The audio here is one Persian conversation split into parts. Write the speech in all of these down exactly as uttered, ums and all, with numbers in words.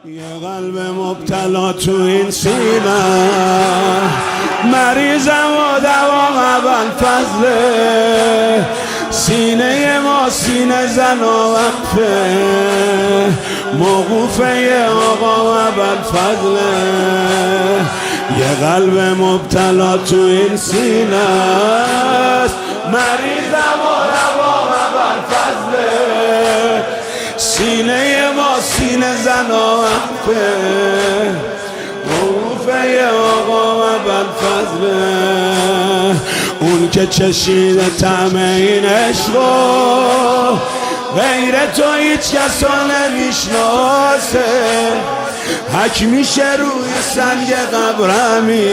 یه قلب مبتلا تو این سینه، مریضم و دوام اول فضله. سینه ما سینه زن و وقفه، موقوفه آقا اول فضله. یه قلب مبتلا تو این سینه است، مریضم و دوام اول فضله. سینه ما سینه زن و وقفه، موقوفه آقا اول فضله. اون که چشیده طعم این عشقو، غیر تو هیچ کس رو نمیشناسه. حک میشه روی سنگ قبرمی،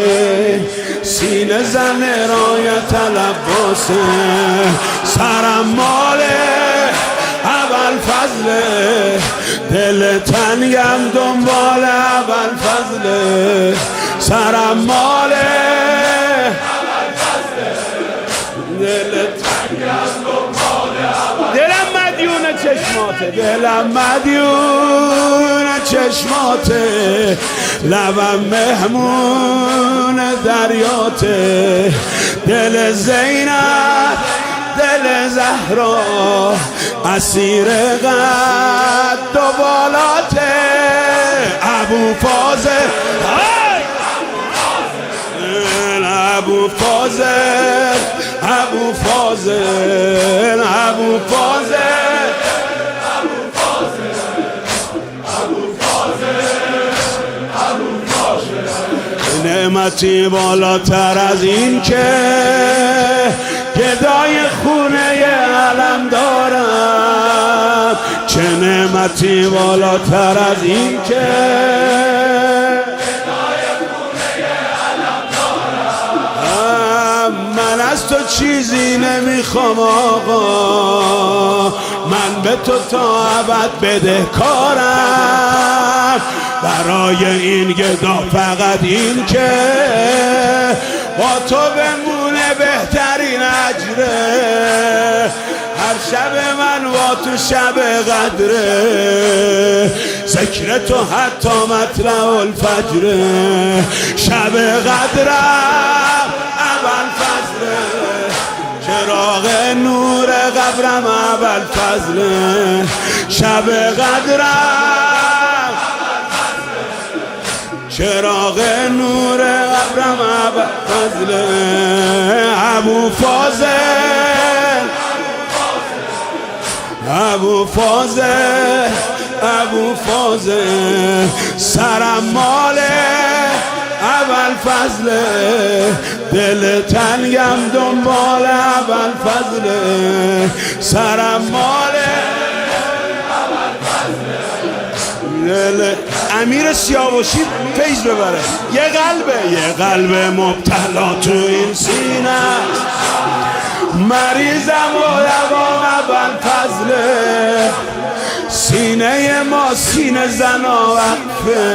سینه زن رایت لباسه. سرم ماله اول فضله، دل تنگم دنبال اول فضله. سرم ماله اول فضله، دل تنگم دنبال اول. دلم مدیون چشماته، دلم مدیون چشماته. لبم مهمون دریاته. دل زینب دل زهرا، اسیر قد و بالاته. ابو فاضل ابو فاضل ابو فاضل ابو فاضل نعمتی بالاتر از این که گدای خونه علم دارم. چه نعمتی بالاتر از این که گدای خونه علم دارم. من از تو چیزی نمیخوام آقا، من به تو تا ابد بدهکارم. برای این گدا فقط این که با تو بمونه بهترین اجره. هر شب من با تو شب قدره، ذکر تو حتی مطلع الفجره. شب قدرم اول فضله، چراغ نور قبرم اول فضله. شب قدرم چراغ نور قبرم اول فضله. ابو فاضل ابو فاضل ابو فاضل. سرم ماله اول فضله، دل تنگم دنبال اول فضله. سرم ماله اول فضله. دل امیر سیاوشی فیض ببره. یه قلبه یه قلب مبتلا تو این سینه، مریضم و دوام اول فضله. سینه ما سینه زن و وقفه،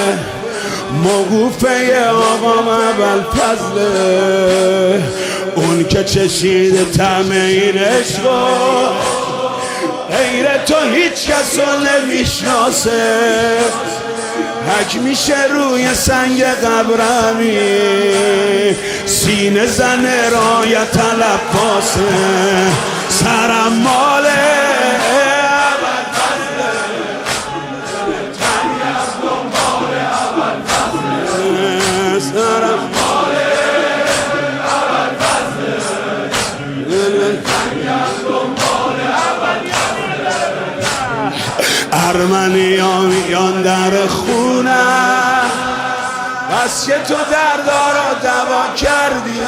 موقوفه آقام اول فضله. اون که چشیده طعم این عشقو، غیر تو هیچ کس رو نمیشناسه. حک میشه روی سنگ قبرمی، سینه زن رایت لباسه. سرم ماله اول فضله، تنگم دنبال اول فضله. سرم ماله اول فضله، تنگم دنبال اول فضله. ارمنیان در خونه، بس که تو دردارا دوا کردی.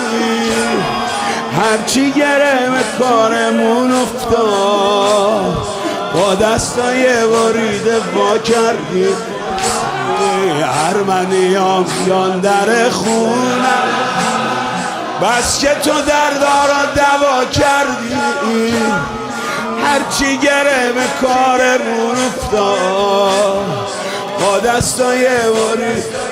هرچی گرم کارمون افتاد، با دستای وریده وا کردی. ارمنیان در خونه، بس که تو دردارا دوا کردی. هرچی گرم کارمون افتاد، با دستای وریده.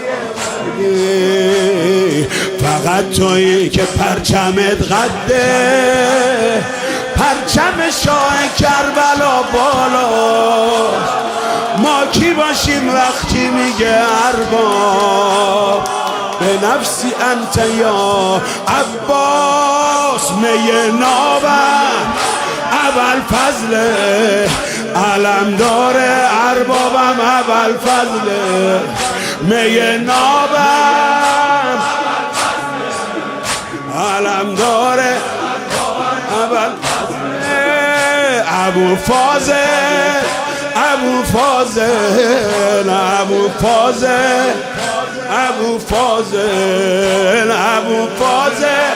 فقط تویی که پرچمت قده، پرچم شاه کربلا بالا. ما کی باشیم وقتی میگه ارباب به نفسی انت یا عباس می نابم ابوالفضل علم داره اربابم ابوالفضل می نابم علم داره ابوالفضل ابو فاضل ابو فاضل ابو فاضل ابو فاضل ابو فاضل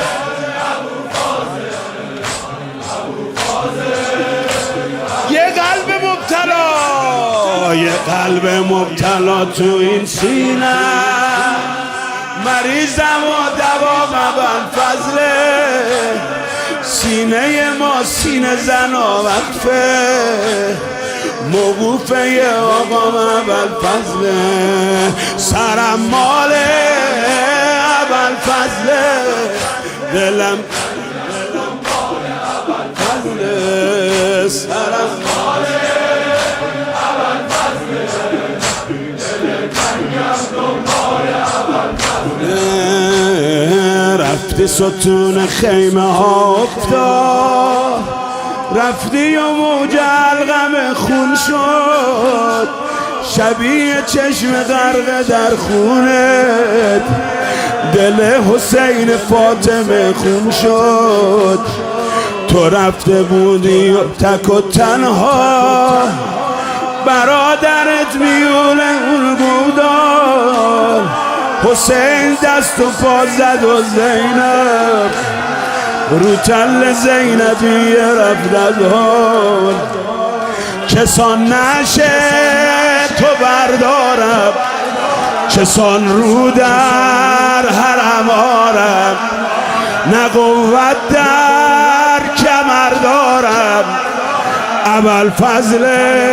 یه قلب مبتلا یه قلب مبتلا تو این سینه مریضم و دوام ابوالفضله سینه ما سینه زنا وقفه موقوفه آقام ابوالفضل سرم مال ابوالفضل دلم ابوالفضل سرم مال رفتی ستون خیمه ها افتاد رفتی و موج علقم خون شد شبیه چشم غرق در خونت دل حسین فاطمه خون شد تو رفته بودی و تک و تنها برادرت میون اون بودار حسین دست و پا زد و زینب رو تل زینبی رفت از حال کسان نشه تو بردارم کسان رو در حرم آرم نه قوت در کمر دارم ابوالفضل